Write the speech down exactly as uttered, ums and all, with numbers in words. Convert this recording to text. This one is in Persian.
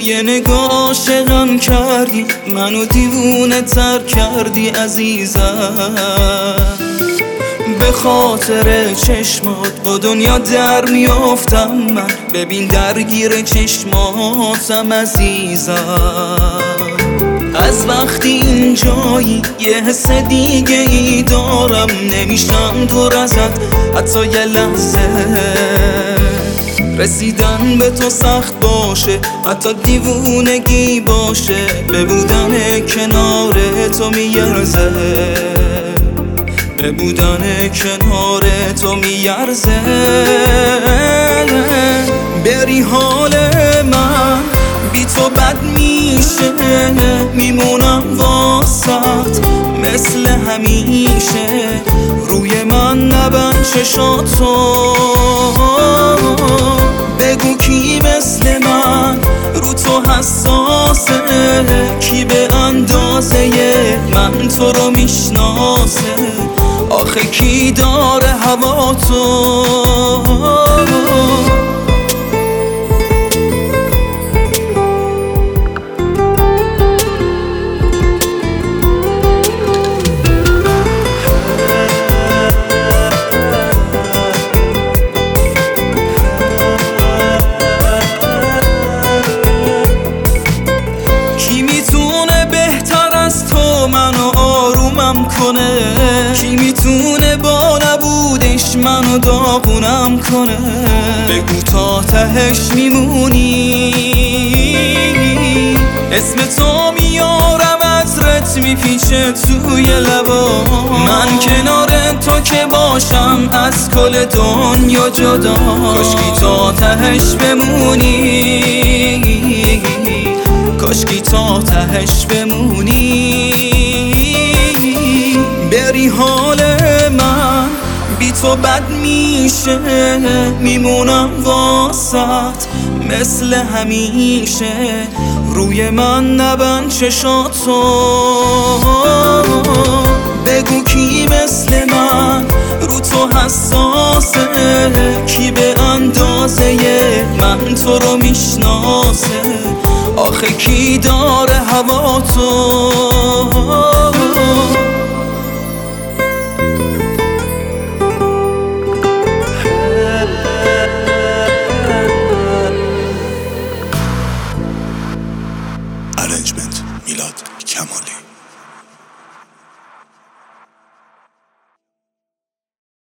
یه نگاه عاشقم کردی، منو دیوونه تر کردی عزیزم. به خاطر چشمات با دنیا در میافتم من، ببین درگیر چشماتم عزیزم. از وقتی اینجایی یه حس دیگه ای دارم، نمیشم دور ازت حتی یه لحظه. رسیدن به تو سخت باشه، حتی دیوونگی باشه، به بودن کنار تو میارزه، به بودن کنار تو میارزه. بری حال من بی تو بد میشه، میمونم واسط مثل همیشه. روی من نبند چشاتو، بگو کی مثل من رو تو حساسه، کی به اندازه من تو رو میشناسه، آخه کی داره هوا تو. کی میتونه با نبودش منو داغونم کنه؟ بگو تا تهش میمونی. اسم تو میارم عطرت میپیچه توی لبا، من کنار تو که باشم از کل دنیا جدا. کاشکی تا تهش بمونی، کاشکی تا تهش بمونی. بری حال من بی تو بد میشه، میمونم واسط مثل همیشه. روی من نبند چشاتو، بگو کی مثل من رو تو حساسه، کی به اندازه من تو رو میشناسه، آخه کی داره هوا تو. Arrangement میلاد کمالی.